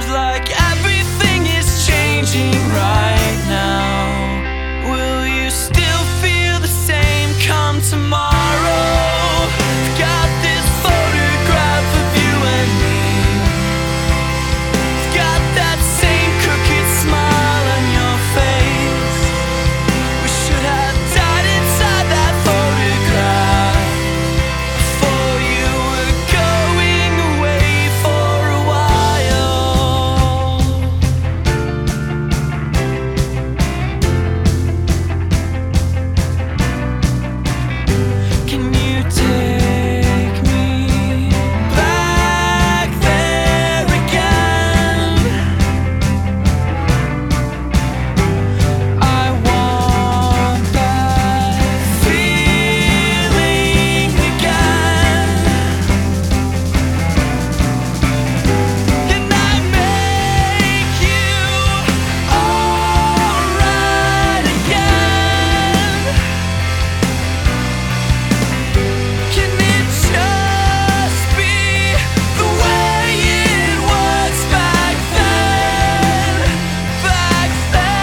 like everything is changing right now. Will you still feel the same come tomorrow? Got this photograph of you and me. Got that same crooked smile on your face. We should have died inside that photograph before you were going away for a while. Can you take me back there again? I want that feeling again. Can I make you alright again? Can it just be the way it was back then? Back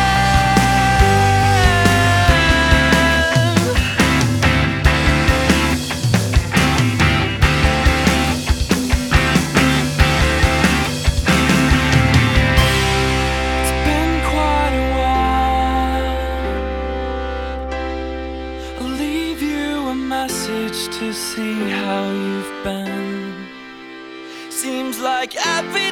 then. It's been quite a while. I'll leave you a message to see how you've been. Seems like every